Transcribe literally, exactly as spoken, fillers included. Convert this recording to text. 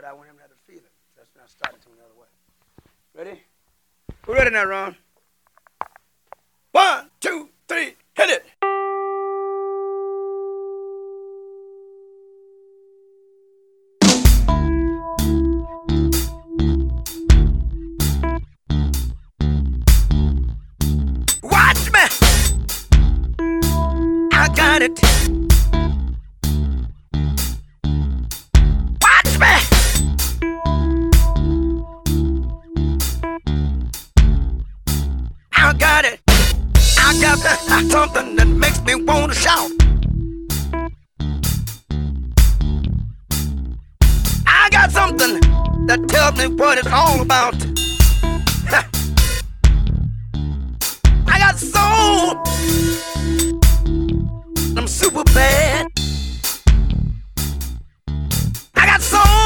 I want him to have the feeling. So that's when I started to another way. Ready? Who ready now, Ron? One, two, three, hit it! Watch me! I got it. Watch me! I got it. I got the, something that makes me want to shout. I got something that tells me what it's all about. I got soul. I'm super bad.